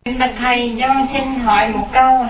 Bạch thầy, cho con xin hỏi một câu.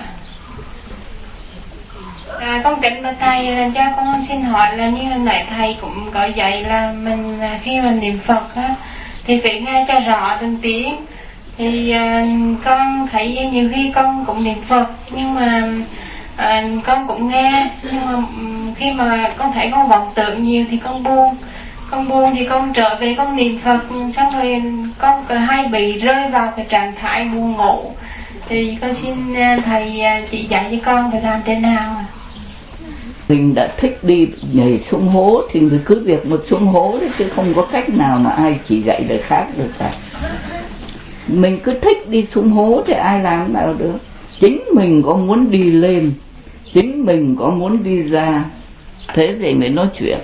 Con kính bạch thầy, cho con xin hỏi là như hồi nãy thầy cũng có dạy là mình khi mình niệm Phật á, thì phải nghe cho rõ từng tiếng. Thì con thấy nhiều khi con cũng niệm Phật nhưng mà con cũng nghe, nhưng mà khi mà con thấy con vọng tưởng nhiều thì con buồn thì con trở về con niệm Phật, xong rồi con hay bị rơi vào cái trạng thái buồn ngủ. Thì con xin thầy chỉ dạy cho con phải làm thế nào ạ? Mình đã thích đi nhảy xuống hố thì mình cứ việc một xuống hố đấy, chứ không có cách nào mà ai chỉ dạy đời khác được cả. Mình cứ thích đi xuống hố thì ai làm nào được. Chính mình có muốn đi lên, chính mình có muốn đi ra, thế thì mới nói chuyện.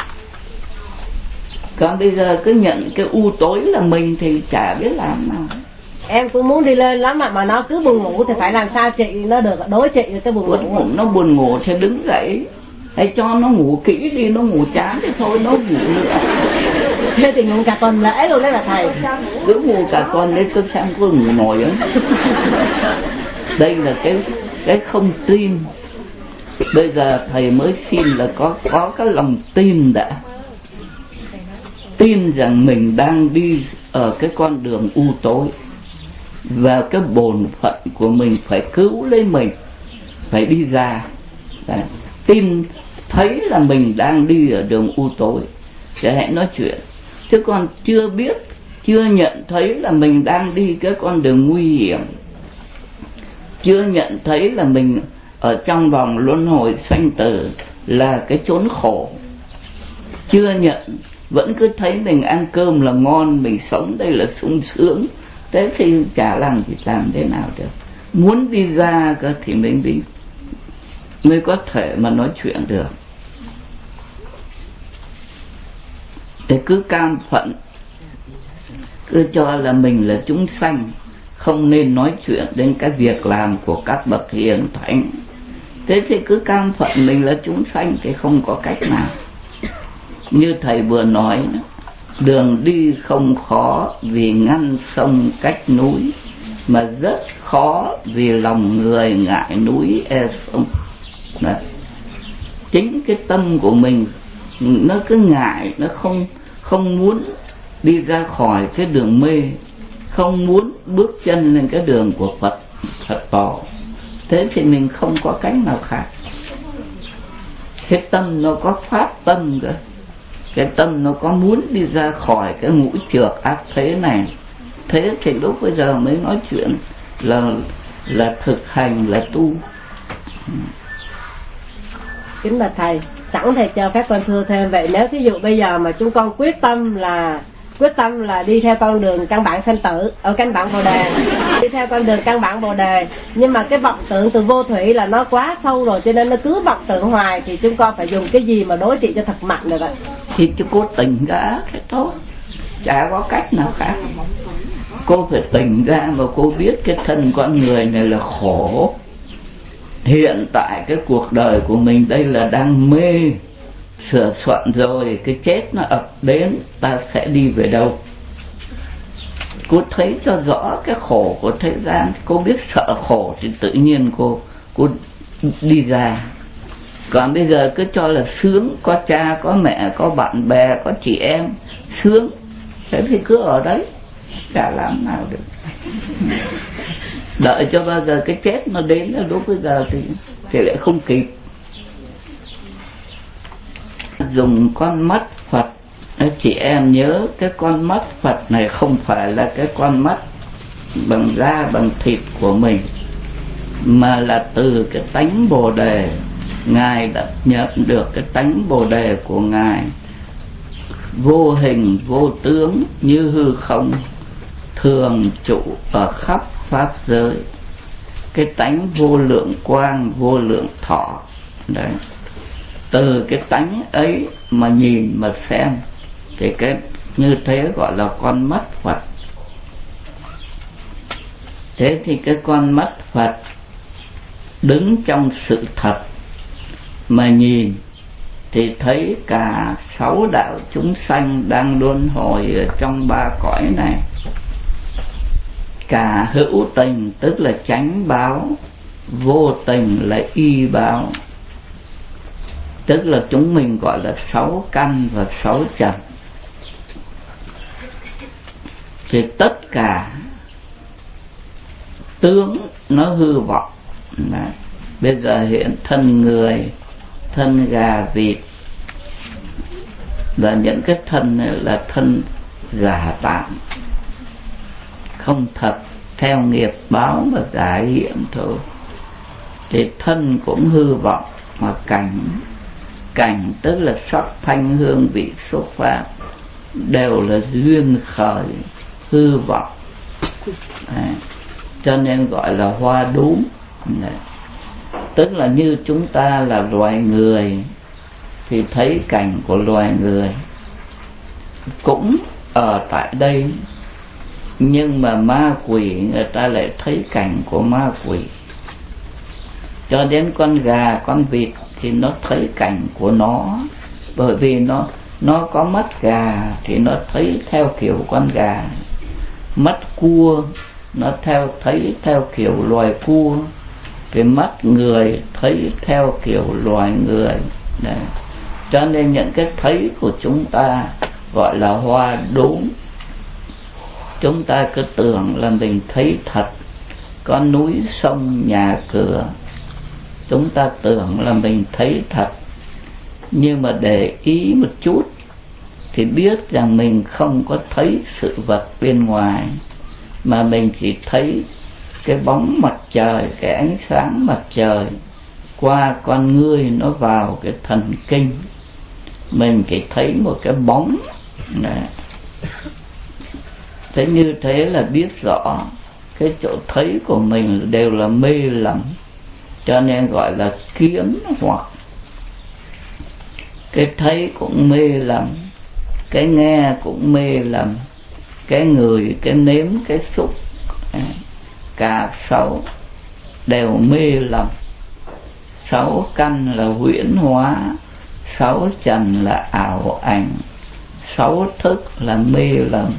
Còn bây giờ cứ nhận cái u tối là mình thì chả biết làm nào. Em cũng muốn đi lên lắm mà nó cứ buồn ngủ thì phải làm sao chị nó được, đối trị với cái buồn ngủ. Nó buồn ngủ thì đứng dậy, hay cho nó ngủ kỹ đi, nó ngủ chán thì thôi nó ngủ nữa. Thế thì ngủ cả tuần lễ luôn đấy là thầy. Cứ ngủ cả tuần đấy tôi xem có ngủ nổi ấy. Đây là cái không tin. Bây giờ thầy mới xin là có cái lòng tin đã. Tin rằng mình đang đi ở cái con đường u tối, và cái bổn phận của mình phải cứu lấy mình, phải đi ra. Đấy. Tin thấy là mình đang đi ở đường u tối để hãy nói chuyện. Chứ còn chưa biết, chưa nhận thấy là mình đang đi cái con đường nguy hiểm, chưa nhận thấy là mình ở trong vòng luân hồi sanh tử là cái chốn khổ, chưa nhận, vẫn cứ thấy mình ăn cơm là ngon, mình sống đây là sung sướng, thế thì chả làm thế nào được. Muốn đi ra cơ thì mình đi, mới có thể mà nói chuyện được. Để cứ cam phận, cứ cho là mình là chúng sanh, không nên nói chuyện đến cái việc làm của các bậc hiền thánh. Thế thì cứ cam phận mình là chúng sanh thì không có cách nào. Như thầy vừa nói, đường đi không khó vì ngăn sông cách núi, mà rất khó vì lòng người ngại núi e sông. Đấy. Chính cái tâm của mình nó cứ ngại, nó không muốn đi ra khỏi cái đường mê, không muốn bước chân lên cái đường của Phật tổ. Thế thì mình không có cách nào khác. Cái tâm nó có pháp tâm cơ, cái tâm nó có muốn đi ra khỏi cái ngũ trược ác thế này. Thế thì lúc bây giờ mới nói chuyện là thực hành, là tu. Kính bạch thầy, sẵn thầy cho phép con thưa thêm, vậy nếu thí dụ bây giờ mà chúng con quyết tâm là đi theo con đường căn bản sanh tử, ở căn bản bồ đề, đi theo con đường căn bản bồ đề, nhưng mà cái vọng tưởng từ vô thủy là nó quá sâu rồi, cho nên nó cứ vọng tưởng hoài, thì chúng con phải dùng cái gì mà đối trị cho thật mạnh được ạ? Thì cho cô tỉnh ra cái thôi, chả có cách nào khác. Cô phải tỉnh ra mà cô biết cái thân con người này là khổ. Hiện tại cái cuộc đời của mình đây là đang mê, sửa soạn rồi, cái chết nó ập đến, ta sẽ đi về đâu? Cô thấy cho rõ cái khổ của thế gian, cô biết sợ khổ thì tự nhiên cô đi ra. Còn bây giờ cứ cho là sướng, có cha, có mẹ, có bạn bè, có chị em, sướng, thế thì cứ ở đấy, chả làm nào được. Đợi cho bao giờ cái chết nó đến là lúc bây giờ thì lại không kịp. Dùng con mắt Phật, chị em nhớ cái con mắt Phật này không phải là cái con mắt bằng da bằng thịt của mình, mà là từ cái tánh Bồ Đề. Ngài đã nhận được cái tánh Bồ Đề của Ngài, vô hình vô tướng như hư không, thường trụ ở khắp pháp giới, cái tánh vô lượng quang, vô lượng thọ. Đấy, từ cái tánh ấy mà nhìn mà xem thì cái như thế gọi là con mắt Phật. Thế thì cái con mắt Phật đứng trong sự thật mà nhìn thì thấy cả 6 đạo chúng sanh đang luân hồi ở trong 3 cõi này. cả hữu tình tức là chánh báo, vô tình là y báo. Tức là chúng mình gọi là 6 căn và 6 trần. Thì tất cả tướng nó hư vọng. Đấy. Bây giờ hiện thân người, thân gà vịt, là những cái thân này là thân giả tạm, không thật, theo nghiệp báo mà giả hiện thôi. Thì thân cũng hư vọng, mà cảnh tức là sắc thanh hương vị xúc pháp đều là duyên khởi hư vọng. Đấy. Cho nên gọi là hoa đúm. Đấy. Tức là như chúng ta là loài người thì thấy cảnh của loài người cũng ở tại đây, nhưng mà ma quỷ người ta lại thấy cảnh của ma quỷ. Cho đến con gà, con vịt thì nó thấy cảnh của nó, bởi vì nó có mắt gà thì nó thấy theo kiểu con gà, mắt cua nó thấy theo kiểu loài cua, cái mắt người thấy theo kiểu loài người. Đấy. Cho nên những cái thấy của chúng ta gọi là hoa đốm. Chúng ta cứ tưởng là mình thấy thật, có núi sông nhà cửa, chúng ta tưởng là mình thấy thật. Nhưng mà để ý một chút thì biết rằng mình không có thấy sự vật bên ngoài, mà mình chỉ thấy cái bóng mặt trời, cái ánh sáng mặt trời qua con ngươi nó vào cái thần kinh, mình chỉ thấy một cái bóng. Đấy. Thế như thế là biết rõ cái chỗ thấy của mình đều là mê lầm, cho nên gọi là kiến hoặc. Cái thấy cũng mê lầm, cái nghe cũng mê lầm, cái người, cái nếm, cái xúc, cả 6 đều mê lầm. 6 căn là huyễn hóa, 6 trần là ảo ảnh, 6 thức là mê lầm.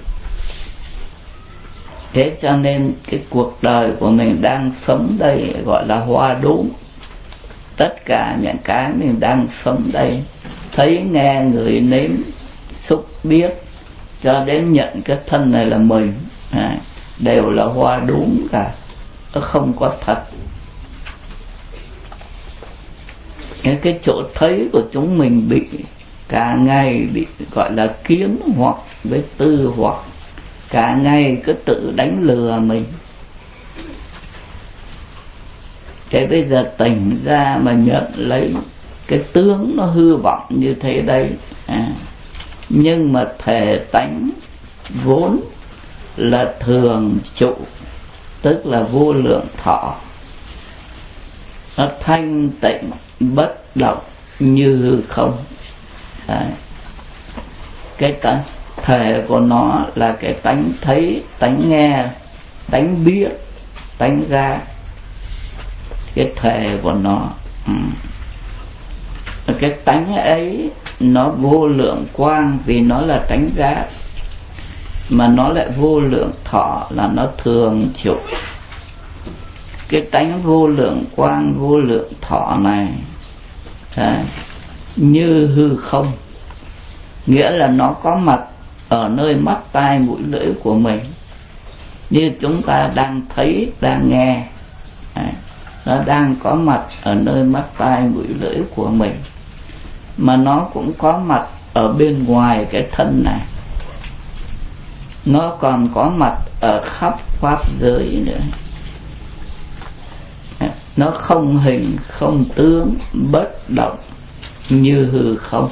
Thế cho nên cái cuộc đời của mình đang sống đây gọi là hoa đốm. Tất cả những cái mình đang sống đây, thấy, nghe, ngửi, nếm, xúc, biết, cho đến nhận cái thân này là mình, đều là hoa đốm cả, nó không có thật. Cái chỗ thấy của chúng mình bị cả ngày bị gọi là kiến hoặc với tư hoặc, cả ngày cứ tự đánh lừa mình. Thế bây giờ tỉnh ra mà nhận lấy cái tướng nó hư vọng như thế đây, nhưng mà thể tánh vốn là thường trụ, tức là vô lượng thọ, nó thanh tịnh bất động như hư không. Đấy. Cái thể của nó là cái tánh thấy, tánh nghe, tánh biết, tánh ra, cái thể của nó. Cái tánh ấy nó vô lượng quang vì nó là tánh giác, mà nó lại vô lượng thọ là nó thường trụ. Cái tánh vô lượng quang, vô lượng thọ này như hư không, nghĩa là nó có mặt ở nơi mắt tai mũi lưỡi của mình, như chúng ta đang thấy, đang nghe. Nó đang có mặt ở nơi mắt tai mũi lưỡi của mình, mà nó cũng có mặt ở bên ngoài cái thân này, nó còn có mặt ở khắp pháp giới nữa. Nó không hình không tướng, bất động như hư không.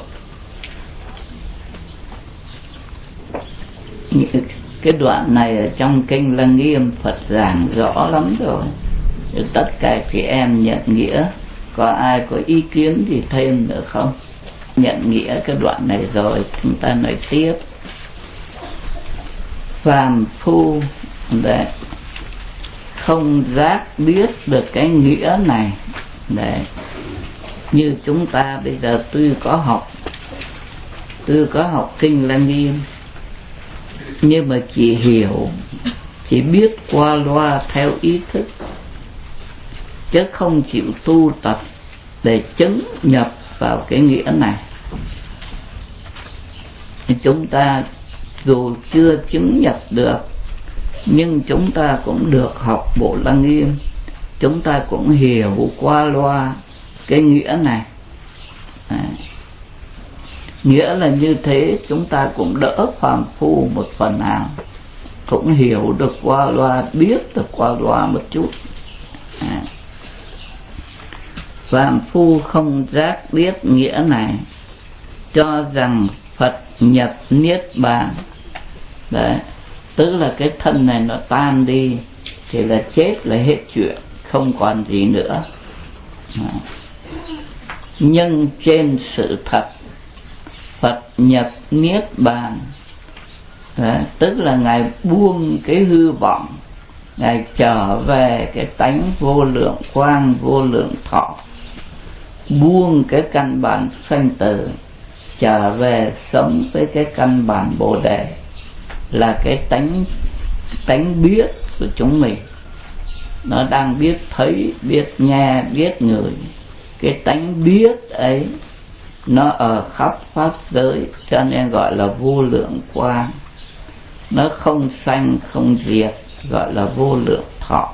Cái đoạn này ở trong kinh Lăng Nghiêm Phật giảng rõ lắm rồi. Tất cả chị em nhận nghĩa, có ai có ý kiến gì thêm nữa không? Nhận nghĩa cái đoạn này rồi chúng ta nói tiếp. Phàm phu để không giác biết được cái nghĩa này. Để như chúng ta bây giờ tôi có học kinh Lăng Nghiêm, nhưng mà chỉ chỉ biết qua loa theo ý thức, chứ không chịu tu tập để chứng nhập vào cái nghĩa này. Chúng ta dù chưa chứng nhập được, nhưng chúng ta cũng được học Bộ Lăng Nghiêm, chúng ta cũng hiểu qua loa cái nghĩa này. Nghĩa là như thế, chúng ta cũng đỡ phàm phu một phần nào, cũng hiểu được qua loa, biết được qua loa một chút. Phàm phu không giác biết nghĩa này, cho rằng Phật nhập niết bàn. Đấy, tức là cái thân này nó tan đi thì là chết, là hết chuyện, không còn gì nữa. Nhưng trên sự thật, Phật nhập niết bàn, tức là Ngài buông cái hư vọng, Ngài trở về cái tánh vô lượng quang, vô lượng thọ, buông cái căn bản sanh tử, trở về sống với cái căn bản Bồ Đề, là cái tánh biết của chúng mình. Nó đang biết thấy, biết nghe, biết ngửi. Cái tánh biết ấy nó ở khắp pháp giới, cho nên gọi là vô lượng quang. Nó không sanh không diệt, gọi là vô lượng thọ.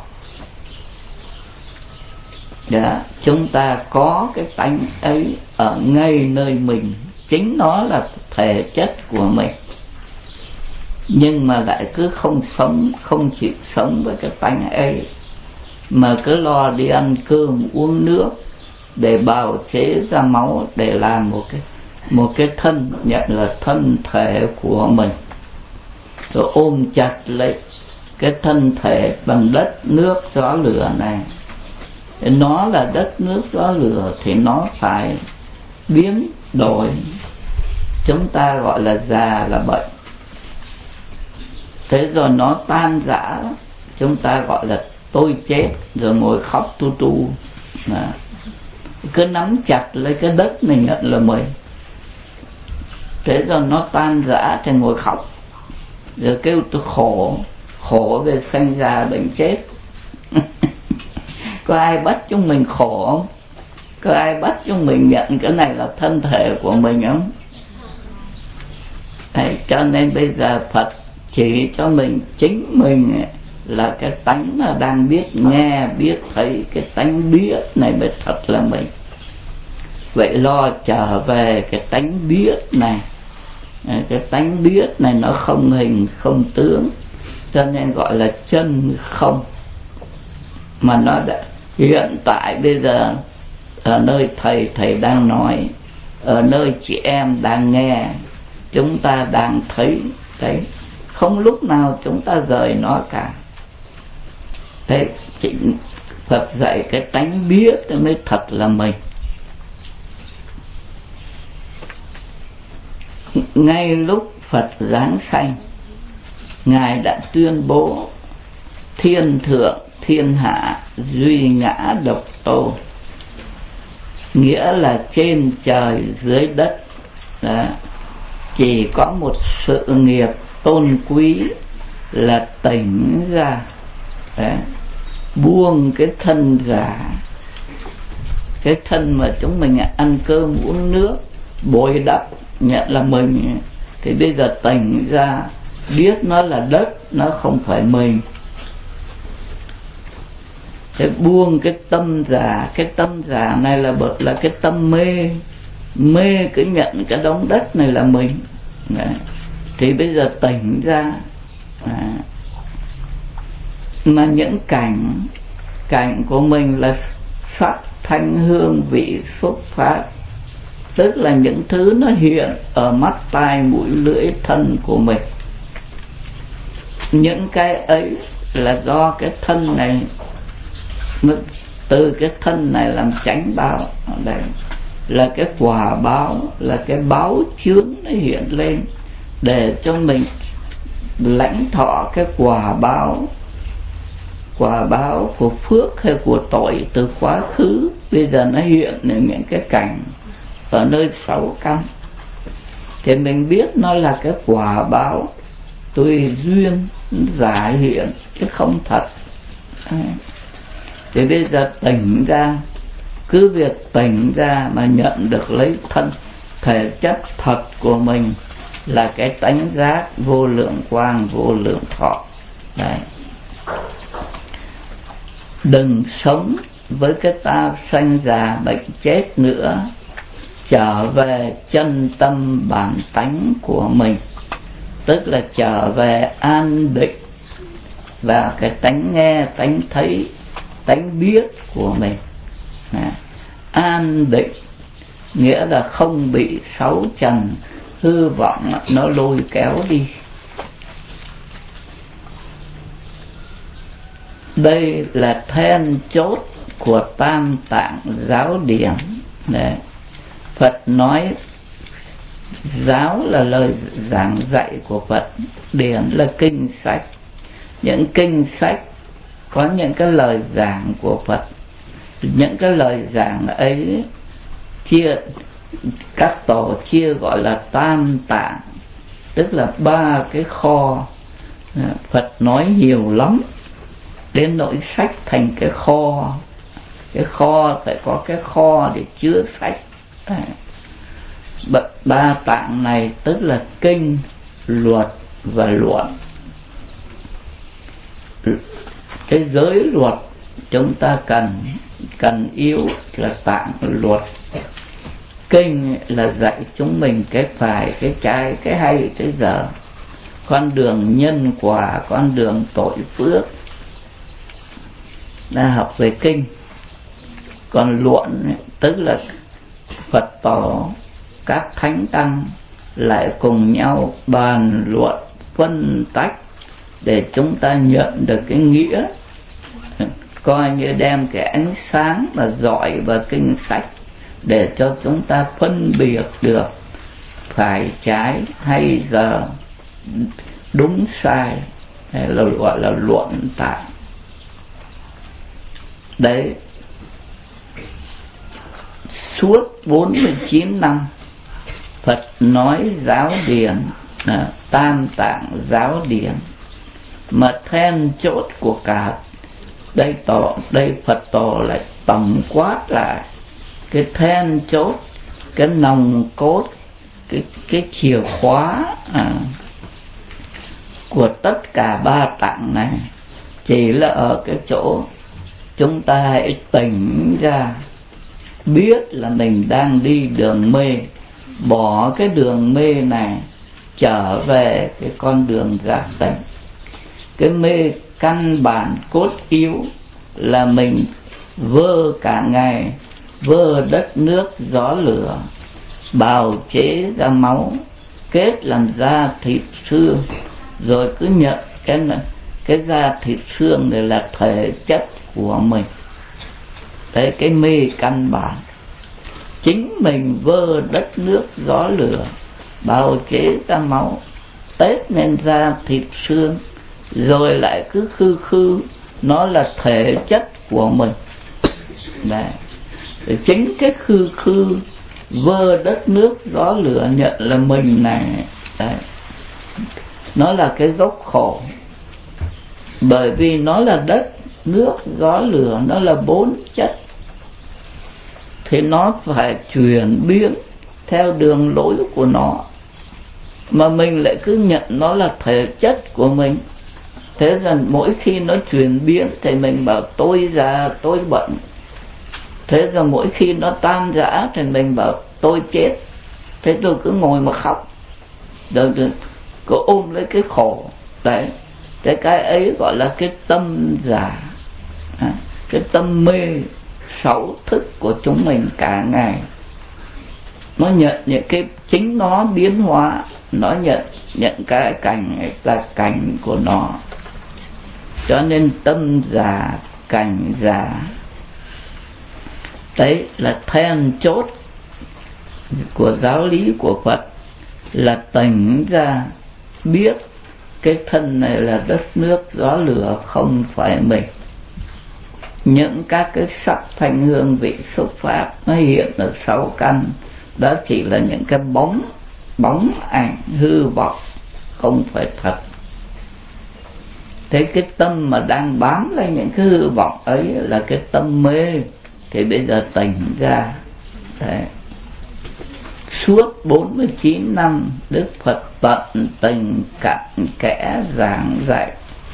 Đó, chúng ta có cái tánh ấy ở ngay nơi mình, chính nó là thể chất của mình, nhưng mà lại cứ không sống, không chịu sống với cái tánh ấy, mà cứ lo đi ăn cơm uống nước để bào chế ra máu, để làm một cái thân, nhận là thân thể của mình, rồi ôm chặt lấy cái thân thể bằng đất nước gió lửa này. Nó là đất nước gió lửa thì nó phải biến đổi. Chúng ta gọi là già, là bệnh. Thế rồi nó tan rã, chúng ta gọi là tôi chết, rồi ngồi khóc tu tu. Cứ nắm chặt lấy cái đất này nhận là mình. Thế rồi nó tan rã thì ngồi khóc, rồi kêu tôi khổ, khổ về sanh già bệnh chết. Có ai bắt chúng mình khổ không? Có ai bắt chúng mình nhận cái này là thân thể của mình không? Đấy, cho nên bây giờ Phật chỉ cho mình chính mình là cái tánh là đang biết nghe, biết thấy. Cái tánh biết này mới thật là mình. Vậy lo trở về cái tánh biết này. Cái tánh biết này nó không hình không tướng, cho nên gọi là chân không. Mà nó đã hiện tại bây giờ ở nơi thầy đang nói, ở nơi chị em đang nghe, chúng ta đang thấy, không lúc nào chúng ta rời nó cả. Thế Phật dạy cái tánh biết mới thật là mình. Ngay lúc Phật giáng sanh, Ngài đã tuyên bố thiên thượng thiên hạ duy ngã độc tôn, nghĩa là trên trời dưới đất chỉ có một sự nghiệp tôn quý là tỉnh ra, buông cái thân giả, cái thân mà chúng mình ăn cơm uống nước bồi đắp nhận là mình, thì bây giờ tỉnh ra biết nó là đất, nó không phải mình. Thế buông cái tâm giả, cái tâm giả này là cái tâm mê, mê cứ nhận cái đống đất này là mình. Thì bây giờ tỉnh ra, mà những cảnh của mình là sắc thanh hương vị xuất phát, tức là những thứ nó hiện ở mắt tai mũi lưỡi thân của mình. Những cái ấy là do cái thân này, từ cái thân này làm chánh báo. Đây là cái quả báo, là cái báo chướng nó hiện lên để cho mình lãnh thọ cái quả báo của phước hay của tội từ quá khứ. Bây giờ nó hiện những cái cảnh ở nơi 6 căn, thì mình biết nó là cái quả báo tùy duyên giả hiện chứ không thật. Thì bây giờ tỉnh ra, cứ việc tỉnh ra mà nhận được lấy thân thể chất thật của mình là cái tánh giác vô lượng quang vô lượng thọ. Đấy. Đừng sống với cái ta sanh già bệnh chết nữa, trở về chân tâm bản tánh của mình, tức là trở về an định và cái tánh nghe, tánh thấy, tánh biết của mình. An định nghĩa là không bị sáu trần hư vọng nó lôi kéo đi. Đây là then chốt của Tam Tạng giáo điển. Đấy. Phật nói giáo là lời giảng dạy của Phật, điển là kinh sách. Những kinh sách có những cái lời giảng của Phật. Những cái lời giảng ấy các tổ chia gọi là Tam Tạng, tức là ba cái kho. Phật nói nhiều lắm, đến nỗi sách thành cái kho. Cái kho phải có cái kho để chứa sách. Ba tạng này tức là kinh, luật và luận. Cái giới luật chúng ta cần yếu là tạng luật. Kinh là dạy chúng mình cái phải, cái trái, cái hay, cái dở, con đường nhân quả, con đường tội phước, là học về kinh. Còn luận tức là Phật tổ, các thánh tăng lại cùng nhau bàn luận phân tách để chúng ta nhận được cái nghĩa, coi như đem cái ánh sáng mà dọi vào kinh sách để cho chúng ta phân biệt được phải trái hay giờ, đúng sai, hay là gọi là luận tạng. Đấy, suốt 49 năm Phật nói giáo điển, Tam Tạng giáo điển, mà then chốt của cả đây Phật tổ lại tổng quát lại cái then chốt, cái nòng cốt, cái chìa khóa của tất cả ba tạng này chỉ là ở cái chỗ chúng ta hãy tỉnh ra, biết là mình đang đi đường mê, bỏ cái đường mê này trở về cái con đường giác tỉnh. Cái mê căn bản cốt yếu là mình vơ cả ngày, vơ đất nước gió lửa, bào chế ra máu, kết làm da thịt xương, rồi cứ nhận cái da thịt xương này là thể chất của mình. Đấy, cái mê căn bản. Chính mình vơ đất nước gió lửa, bào chế ra máu, tết nên da thịt xương, rồi lại cứ khư nó là thể chất của mình. Đấy. Chính cái khư vơ đất nước gió lửa nhận là mình này. Đấy. Nó là cái gốc khổ. Bởi vì nó là đất, nước, gió, lửa, nó là bốn chất, thì nó phải chuyển biến theo đường lối của nó. Mà mình lại cứ nhận nó là thể chất của mình. Thế rằng mỗi khi nó chuyển biến thì mình bảo tôi già, tôi bận. Thế rằng mỗi khi nó tan rã thì mình bảo tôi chết. Thế tôi cứ ngồi mà khóc, rồi cứ ôm lấy cái khổ. Đấy, cái ấy gọi là cái tâm giả, cái tâm mê xấu thức của chúng mình cả ngày. Nó nhận những cái chính nó biến hóa, nó nhận cái cảnh là cảnh của nó. Cho nên tâm giả, cảnh giả. Đấy là then chốt của giáo lý của Phật, là tỉnh ra biết cái thân này là đất nước gió lửa, không phải mình. Những các cái sắc thanh hương vị xúc pháp nó hiện ở sáu căn, đó chỉ là những cái bóng ảnh hư vọng, không phải thật. Thế cái tâm mà đang bám lấy những cái hư vọng ấy là cái tâm mê, thì bây giờ tỉnh ra. Đấy. Suốt 49 năm Đức Phật tận tình cặn kẽ giảng dạy.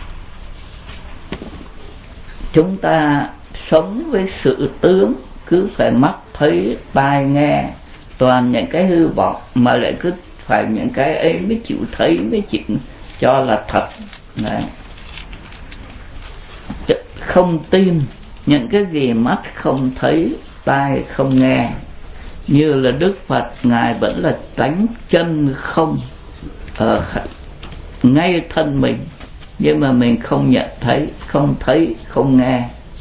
Chúng ta sống với sự tướng, cứ phải mắt thấy tai nghe toàn những cái hư vọng, mà lại cứ phải những cái ấy mới chịu thấy, mới chịu cho là thật. Đấy. Không tin những cái gì mắt không thấy, tai không nghe. Như là Đức Phật Ngài vẫn là tánh chân không ở ngay thân mình, nhưng mà mình không nhận thấy, không thấy, không nghe.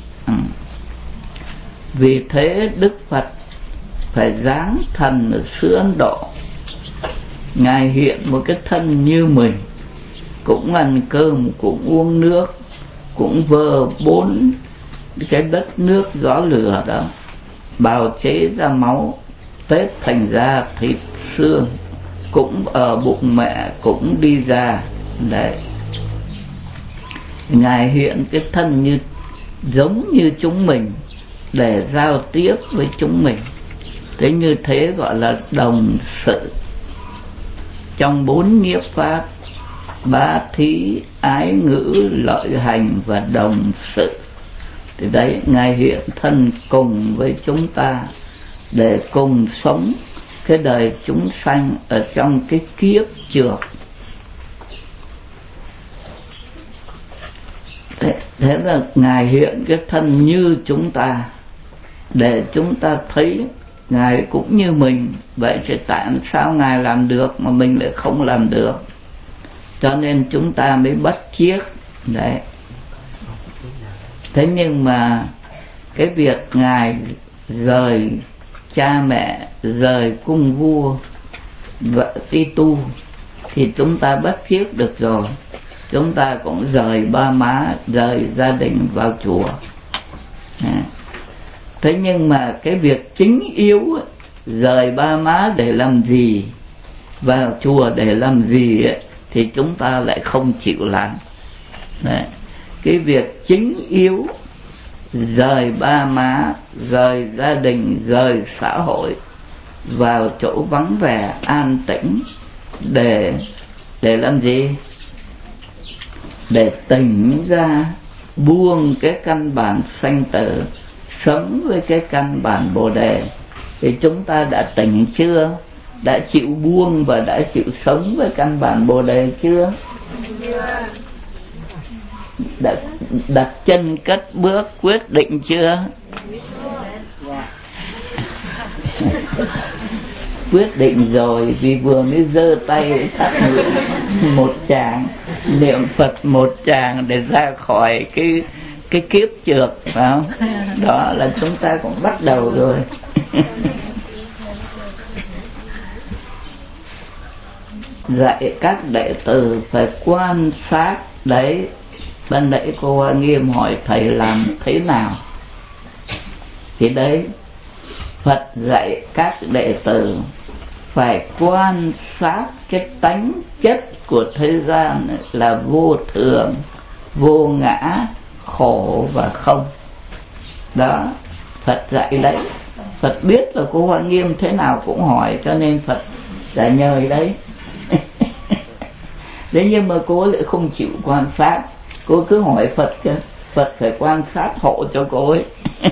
Vì thế Đức Phật phải giáng thần ở xứ Ấn Độ. Ngài hiện một cái thân như mình, cũng ăn cơm, cũng uống nước, cũng vơ 4 cái đất nước gió lửa đó, bào chế ra máu, tết thành ra thịt xương, cũng ở bụng mẹ cũng đi ra. Đấy. Ngài hiện cái thân như giống như chúng mình để giao tiếp với chúng mình. Thế như thế gọi là đồng sự. Trong 4 nhiếp pháp, 3 thí, ái ngữ, lợi hành và đồng sự, thì đấy, Ngài hiện thân cùng với chúng ta để cùng sống cái đời chúng sanh ở trong cái kiếp trượt. Thế là Ngài hiện cái thân như chúng ta để chúng ta thấy Ngài cũng như mình. Vậy thì tại sao Ngài làm được mà mình lại không làm được? Cho nên chúng ta mới bắt chiếc. Đấy. Thế nhưng mà cái việc Ngài rời cha mẹ, rời cung vua và đi tu thì chúng ta bắt chiếc được rồi. Chúng ta cũng rời ba má, rời gia đình vào chùa. Thế nhưng mà cái việc chính yếu, rời ba má để làm gì, vào chùa để làm gì ấy, thì chúng ta lại không chịu làm. Đấy. Cái việc chính yếu, rời ba má, rời gia đình, rời xã hội, vào chỗ vắng vẻ an tĩnh để làm gì? Để tỉnh ra, buông cái căn bản sanh tử, sống với cái căn bản Bồ Đề. Thì chúng ta đã tỉnh chưa? Đã chịu buông và đã chịu sống với căn bản Bồ Đề chưa? Đã đặt chân cất bước quyết định chưa? Quyết định rồi, vì vừa mới giơ tay thắp nguyện một tràng, niệm Phật một tràng để ra khỏi cái kiếp trượt, phải không? Đó là chúng ta cũng bắt đầu rồi. Dạy các đệ tử phải quan sát. Đấy, ban nãy cô Hoa Nghiêm hỏi thầy làm thế nào? Thì đấy, Phật dạy các đệ tử phải quan sát cái tánh chất của thế gian là vô thường, vô ngã, khổ và không. Đó, Phật dạy đấy. Phật biết là cô Hoa Nghiêm thế nào cũng hỏi, cho nên Phật dạy nhời đấy. Thế nhưng mà cô lại không chịu quan sát, cô cứ hỏi Phật kìa, Phật phải quan sát hộ cho cô ấy.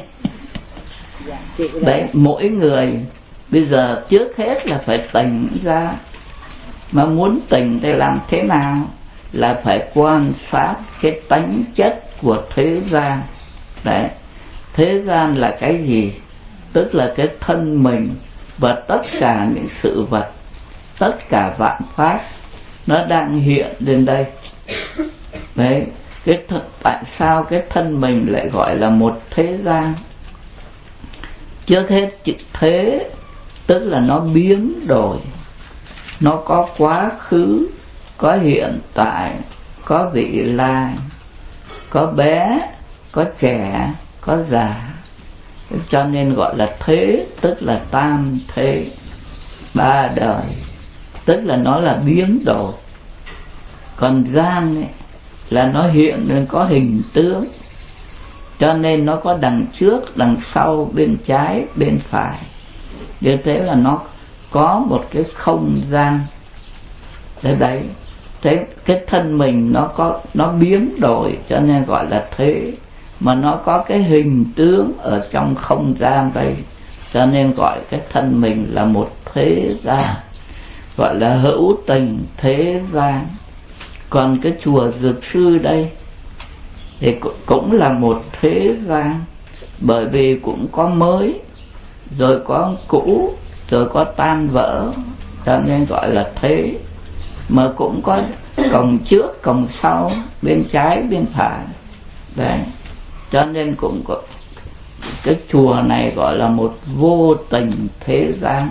Đấy, mỗi người bây giờ trước hết là phải tỉnh ra. Mà muốn tỉnh thì làm thế nào? Là phải quan sát cái tánh chất của thế gian. Đấy, thế gian là cái gì? Tức là cái thân mình và tất cả những sự vật, tất cả vạn pháp nó đang hiện lên đây. Đấy, tại sao cái thân mình lại gọi là một thế gian? Trước hết chữ thế tức là nó biến đổi, nó có quá khứ, có hiện tại, có vị lai, có bé, có trẻ, có già. Cho nên gọi là thế, tức là tam thế, 3 đời, tức là nó là biến đổi. Còn gian ấy, là nó hiện nên có hình tướng, cho nên nó có đằng trước, đằng sau, bên trái, bên phải. Như thế là nó có một cái không gian ở đấy. Thế cái thân mình nó biến đổi cho nên gọi là thế, mà nó có cái hình tướng ở trong không gian đây, cho nên gọi cái thân mình là một thế gian, gọi là hữu tình thế gian. Còn cái chùa Dược Sư đây thì cũng là một thế gian, bởi vì cũng có mới, rồi có cũ, rồi có tan vỡ, cho nên gọi là thế. Mà cũng có cổng trước, cổng sau, bên trái, bên phải. Đấy, cho nên cũng có cái chùa này gọi là một vô tình thế gian.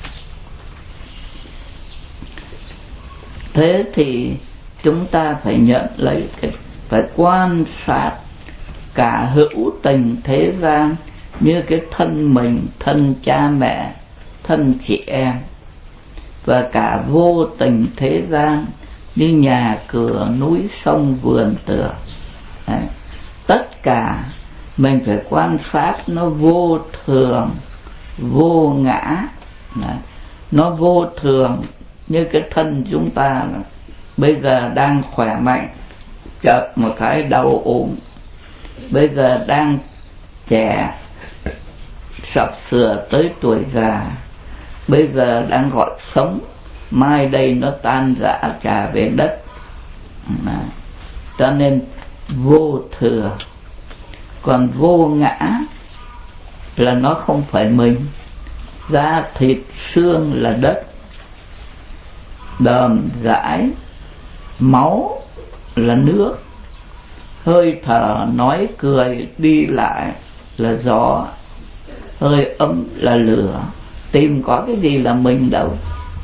Thế thì chúng ta phải nhận lấy phải quan sát cả hữu tình thế gian như cái thân mình, thân cha mẹ, thân chị em, và cả vô tình thế gian như nhà cửa, núi sông, vườn tược. Tất cả mình phải quan sát nó vô thường, vô ngã. Nó vô thường như cái thân chúng ta bây giờ đang khỏe mạnh, chợt một cái đau ốm. Bây giờ đang trẻ, sắp sửa tới tuổi già. Bây giờ đang gọi sống, mai đây nó tan rã trả về đất. Cho nên vô thường. Còn vô ngã là nó không phải mình. Da thịt xương là đất, đờm dãi máu là nước, hơi thở nói cười đi lại là gió, hơi ấm là lửa. Tìm có cái gì là mình đâu.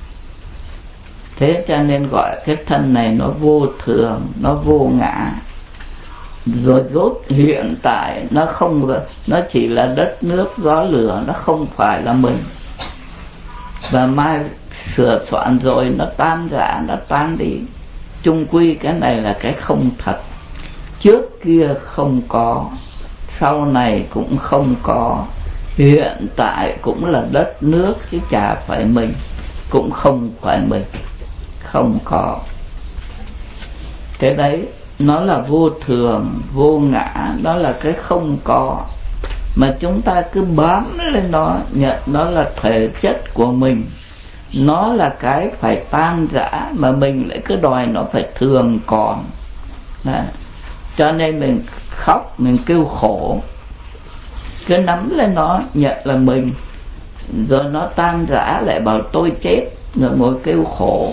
Thế cho nên gọi cái thân này nó vô thường, nó vô ngã. Rồi rốt hiện tại nó chỉ là đất nước gió lửa, nó không phải là mình. Và mai sửa soạn rồi nó tan rã, nó tan đi. Chung quy cái này là cái không thật. Trước kia không có, sau này cũng không có, hiện tại cũng là đất nước chứ chả phải mình, cũng không phải mình, không có. Cái đấy nó là vô thường, vô ngã, nó là cái không có. Mà chúng ta cứ bám lên nó, nhận nó là thể chất của mình, nó là cái phải tan rã, mà mình lại cứ đòi nó phải thường còn. Đấy. Cho nên mình khóc, mình kêu khổ, cứ nắm lên nó, nhận là mình, rồi nó tan rã lại bảo tôi chết, rồi ngồi kêu khổ.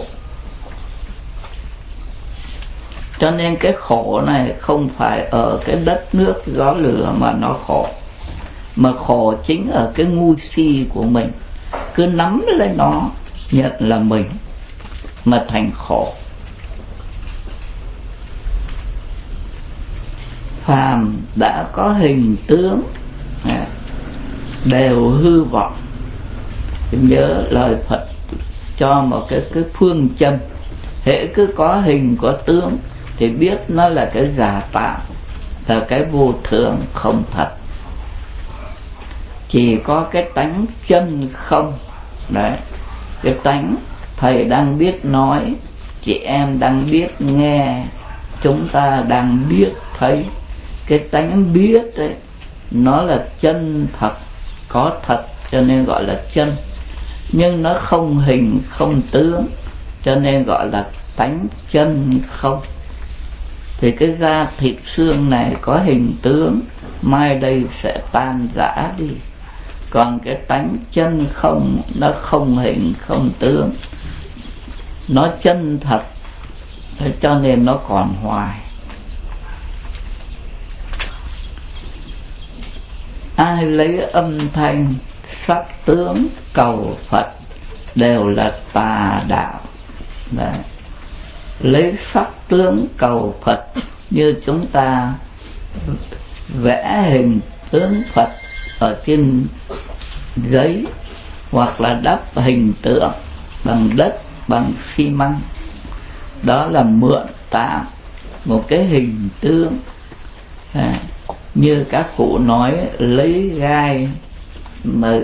Cho nên cái khổ này không phải ở cái đất nước gió lửa mà nó khổ, mà khổ chính ở cái ngu si của mình, cứ nắm lên nó, nhận là mình, mà thành khổ. Phàm đã có hình tướng đều hư vọng. Nhớ lời Phật cho một cái phương châm: hễ cứ có hình có tướng thì biết nó là cái giả tạo, là cái vô thường không thật. Chỉ có cái tánh chân không. Đấy, cái tánh thầy đang biết nói, chị em đang biết nghe, chúng ta đang biết thấy. Cái tánh biết đấy, nó là chân thật, có thật, cho nên gọi là chân. Nhưng nó không hình không tướng, cho nên gọi là tánh chân không. Thì cái da thịt xương này có hình tướng, mai đây sẽ tan rã đi. Còn cái tánh chân không, nó không hình không tướng, nó chân thật, cho nên nó còn hoài. Ai lấy âm thanh sắc tướng cầu Phật đều là tà đạo. Đấy. Lấy sắc tướng cầu Phật, như chúng ta vẽ hình tướng Phật ở trên giấy, hoặc là đắp hình tượng bằng đất, bằng xi măng, đó là mượn tạm. một cái hình tướng. Như các cụ nói, lấy gai mà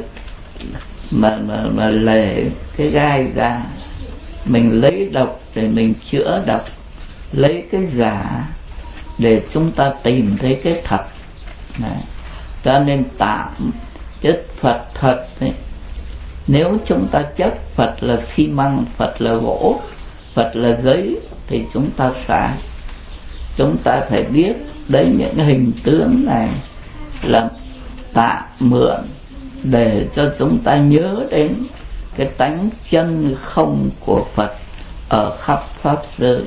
lề cái gai ra, mình lấy độc để mình chữa độc, lấy cái giả để chúng ta tìm thấy cái thật. Cho nên tạm chất Phật thật ấy, nếu chúng ta chấp Phật là xi măng, Phật là gỗ, Phật là giấy thì chúng ta sai. Chúng ta phải biết đấy, những hình tướng này là tạm mượn để cho chúng ta nhớ đến cái tánh chân không của Phật ở khắp pháp giới.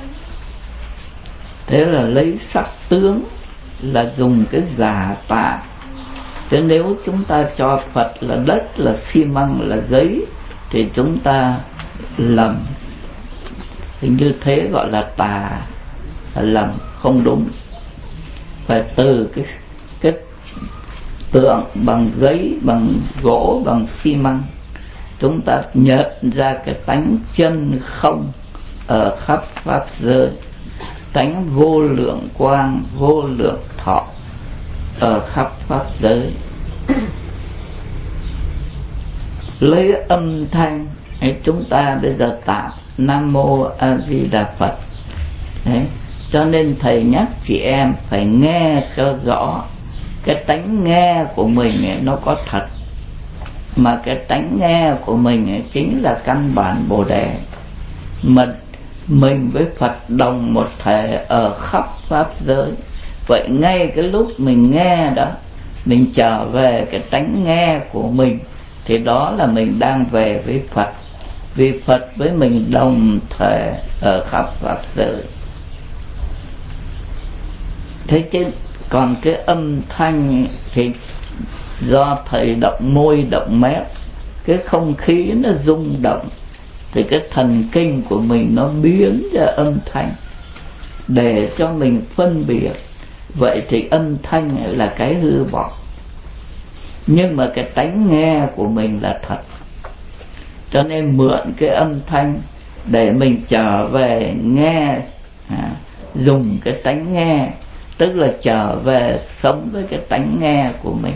Thế là lấy sắc tướng là dùng cái giả tạm. Thế nếu chúng ta cho Phật là đất, là xi măng, là giấy thì chúng ta lầm. Thì như thế gọi là tà, là lầm, không đúng. Phải từ cái tượng bằng giấy, bằng gỗ, bằng xi măng, chúng ta nhận ra cái tánh chân không ở khắp pháp giới, tánh vô lượng quang, vô lượng thọ ở khắp pháp giới. Lấy âm thanh chúng ta bây giờ tạm Nam Mô A Di Đà Phật. Đấy, cho nên thầy nhắc chị em phải nghe cho rõ. Cái tánh nghe của mình nó có thật, mà cái tánh nghe của mình chính là căn bản Bồ Đề. Mình với Phật đồng một thể ở khắp pháp giới. Vậy ngay cái lúc mình nghe đó, mình trở về cái tánh nghe của mình, thì đó là mình đang về với Phật. Vì Phật với mình đồng thể ở khắp pháp giới. Thế chứ còn cái âm thanh thì do thầy động môi động mép, cái không khí nó rung động, thì cái thần kinh của mình nó biến ra âm thanh để cho mình phân biệt. Vậy thì âm thanh là cái hư vọng, nhưng mà cái tánh nghe của mình là thật. Cho nên mượn cái âm thanh để mình trở về nghe, dùng cái tánh nghe, tức là trở về sống với cái tánh nghe của mình.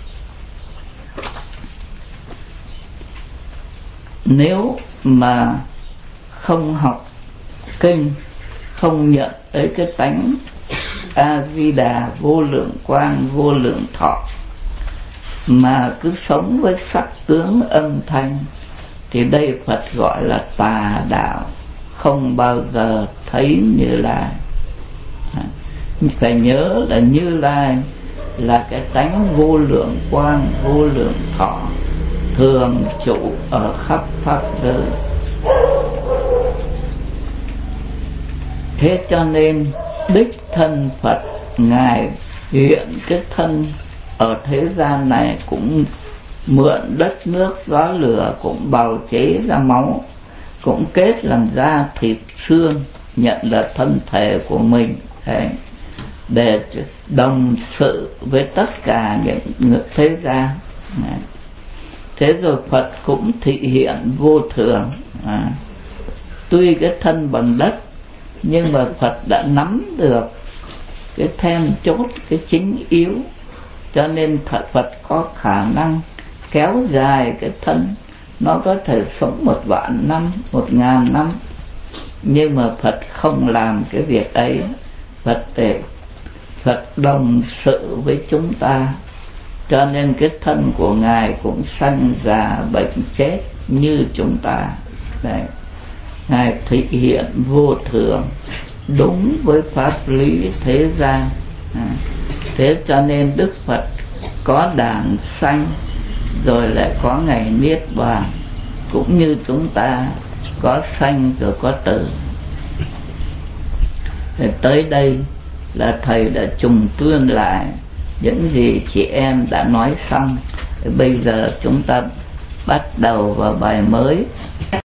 Nếu mà không học kinh, không nhận tới cái tánh A Di Đà vô lượng quang, vô lượng thọ, mà cứ sống với sắc tướng âm thanh, thì đây Phật gọi là tà đạo, không bao giờ thấy Như Lai. Phải nhớ là Như Lai là cái tánh vô lượng quang, vô lượng thọ, thường trụ ở khắp pháp giới. Thế cho nên đích thân Phật Ngài hiện cái thân ở thế gian này, cũng mượn đất nước gió lửa, cũng bào chế ra máu, cũng kết làm da thịt xương, nhận là thân thể của mình. Đấy, để đồng sự với tất cả những thế gian. Thế rồi Phật cũng thị hiện vô thường. Tuy cái thân bằng đất, nhưng mà Phật đã nắm được cái then chốt, cái chính yếu, cho nên Phật có khả năng kéo dài cái thân. Nó có thể sống 1.000 năm, 1.000 năm, nhưng mà Phật không làm cái việc ấy. Phật đồng sự với chúng ta, cho nên cái thân của Ngài cũng sanh già bệnh chết như chúng ta. Đấy, Ngài thị hiện vô thường, đúng với pháp lý thế gian. Thế cho nên Đức Phật có đản sanh, rồi lại có ngày niết bàn, cũng như chúng ta có sanh rồi có tử. Thì tới đây là thầy đã trùng tuyên lại những gì chị em đã nói xong. Bây giờ chúng ta bắt đầu vào bài mới.